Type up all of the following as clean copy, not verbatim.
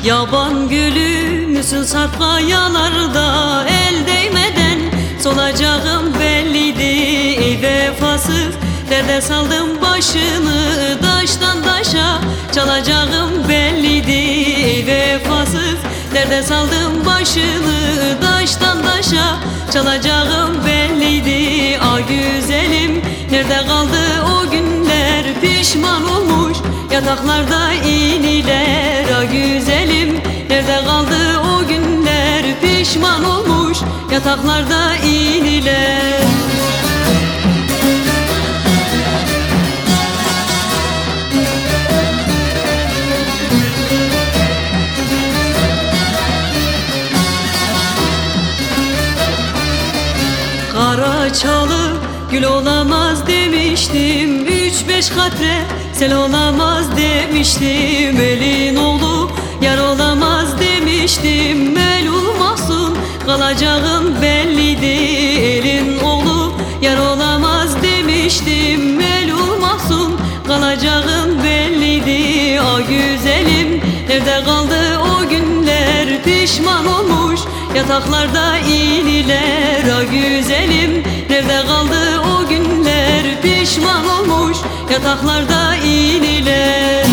Yaban gülü müsün sarp kayalarda, el değmeden solacağım belliydi. Ey vefasız, derde saldım başını, taştan taşa çalacağım belliydi. Ey vefasız, derde saldım başını, taştan taşa çalacağım belliydi. Ah güzelim, nerede kaldı o günler? Pişman olmuş yataklarda iniler. Ah güzelim, nerede kaldı o günler? Pişman olmuş yataklarda iniler. Kara çalı gül olamaz demiştim, 3-5 katre sel olamaz demiştim. Elin oğlu yar olamaz demiştim, melul mahzun kalacağın belliydi. Elin oğlu yar olamaz demiştim, melul mahzun kalacağın belliydi. Ah güzelim, nerede kaldı o günler? Pişman olmuş yataklarda iniler. Ah güzelim, nerede kaldı o günler? Pişman olmuş yataklarda iniler.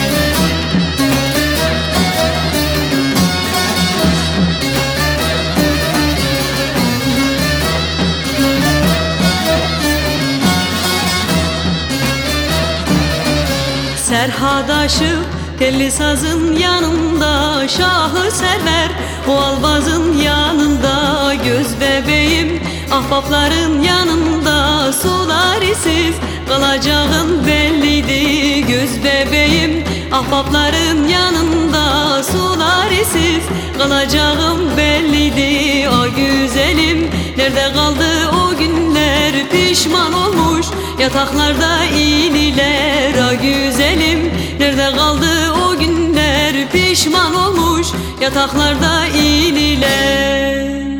Serhadaşı telli sazın yanında, şahı server o albazın yanında. Göz bebeğim ahbapların yanında, sularisiz kalacağın belliydi. Göz bebeğim ahbapların yanında, sularisiz kalacağım belliydi. Ah güzelim, nerede kaldı o günler? Pişman olmuş yataklarda iniler. Ah güzelim, nerede kaldı o günler? Pişman olmuş yataklarda iniler.